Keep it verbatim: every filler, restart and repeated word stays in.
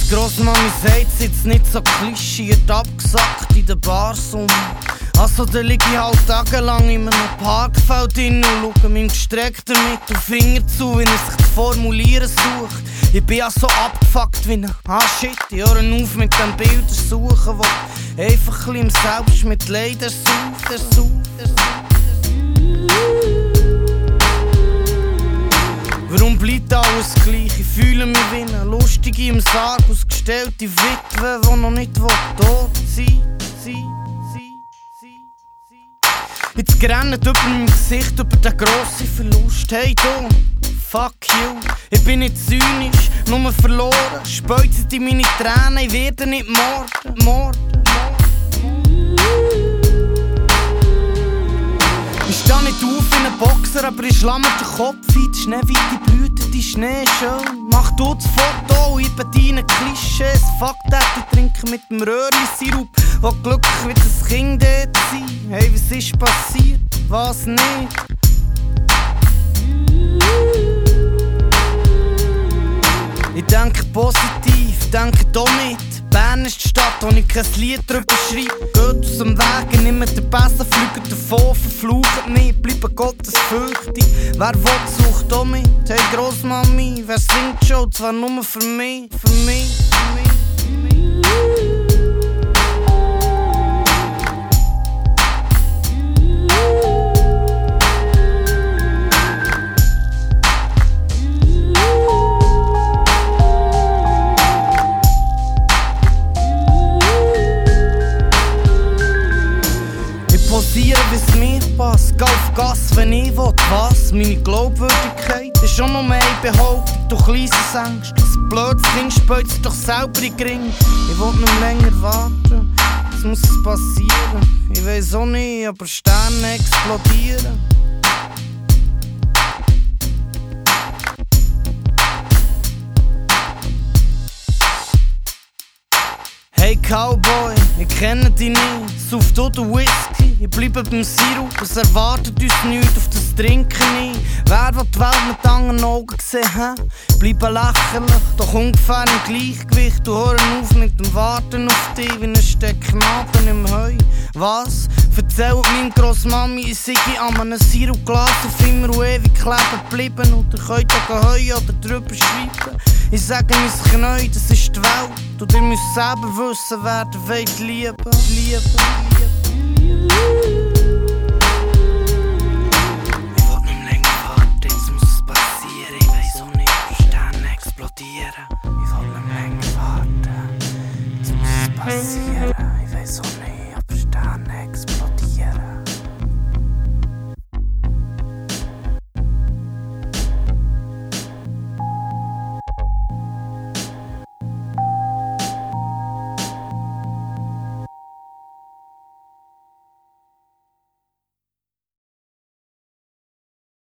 Grossmami sagt, sitzt nicht so klischiert abgesackt in den Bars um. Also da lieg ich halt tagelang in einem Parkfeld drin und schaue meinem gestreckten Mittelfinger zu, wenn er sich zu formulieren sucht. Ich bin ja so abgefuckt wie ein ah shit, ich höre auf mit dem Bildern suchen, wo einfach ein bisschen im Selbstmitleid ersauft, ersauft, ersauft. Warum bleibt alles gleich? Ich fühle mich wie eine lustige im Sarg ausgestellte Witwe, die noch nicht tot sein will. Jetzt rennt über meinem Gesicht über den grossen Verlust. Hey du, fuck you, ich bin nicht zynisch, nur verloren. Speuzt in meine Tränen, ich werde nicht morden, morden. Ich steh nicht auf wie ein Boxer, aber ich schlamme den Kopf ein. Die schneeweite Blüte, die Schnee schön. Mach du das Foto, ich bediene Klischees. Fuck that, ich trinke mit dem Röhrli-Sirup, wo glücklich wie das Kind dort sein. Hey, was ist passiert? Was nicht? Ich denke positiv, denke doch nicht. Bern ist die Stadt, wo ich kein Lied drüber schreibe. Geht aus dem Weg, nimmt den Bessen, fliegt davon, verflucht mich, bleiben gottesfürchtig. Wer will, sucht auch mit. Hey Grossmami, wer singt schon? Zwar nur für mich, für mich, für mich, für mich. Posieren, wie's mir passt. Geh auf Gas, wenn ich will. Was? Meine Glaubwürdigkeit ist schon noch mehr Behauptung. Du kleines Ängst. Das blödes Kind spürt doch selber in den Ring. Ich will nicht länger warten. Es muss passieren. Ich weiss auch nicht, aber Sterne explodieren. Hey Cowboy, ich kenne dich nicht. Sauf du den Whisky, ich bleibe beim Sirup. Es erwartet uns nichts, auf das Trinken nicht. Wer will die Welt mit anderen Augen sehen, hä? Ich bleibe lächerlich, doch ungefähr im Gleichgewicht. Du hör auf mit dem Warten auf dich, wie ein Stecknadeln im Heu. Was? Erzählt meinem Grossmami, ich sei an einem Sirupglas auf immer und ewig kleben geblieben. Oder könnt ihr heuen oder drüber schreiben. Ich sage mein Knäu, das ist die Welt. Und ihr müsst selber wissen, wer ihr wollt lieben, lieben, lieben. Ich will nicht länger warten, jetzt muss es passieren. Ich weiss auch nicht, ob Sterne explodieren. Ich will nicht länger warten, jetzt muss es passieren. Ich weiss auch nicht, ob Sterne explodieren.